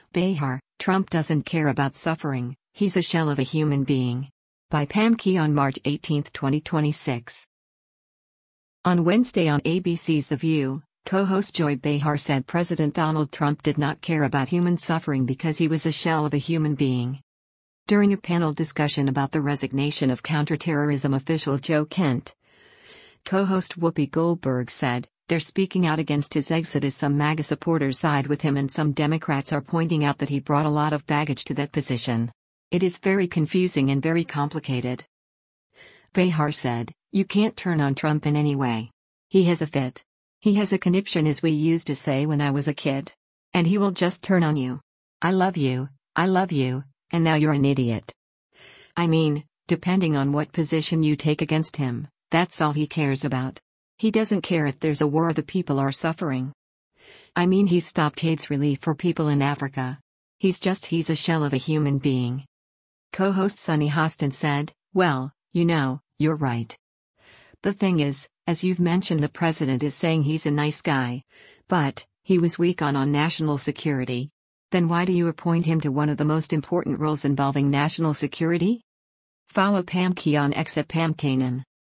Behar, Trump doesn't care about suffering, he's a shell of a human being. By Pam Key on March 18, 2026. On Wednesday on ABC's The View, co-host Joy Behar said President Donald Trump did not care about human suffering because he was a shell of a human being. During a panel discussion about the resignation of counterterrorism official Joe Kent, co-host Whoopi Goldberg said, "They're speaking out against his exit as some MAGA supporters side with him and some Democrats are pointing out that he brought a lot of baggage to that position. It is very confusing and very complicated." Behar said, "You can't turn on Trump in any way. He has a fit. He has a conniption, as we used to say when I was a kid. And he will just turn on you. I love you, and now you're an idiot. I mean, depending on what position you take against him, that's all he cares about. He doesn't care if there's a war or the people are suffering. I mean, he's stopped AIDS relief for people in Africa. He's a shell of a human being." Co-host Sunny Hostin said, "Well, you're right. The thing is, as you've mentioned, the president is saying he's a nice guy, but he was weak on national security. Then why do you appoint him to one of the most important roles involving national security?" Follow Pam Key on X at Pam Kanan.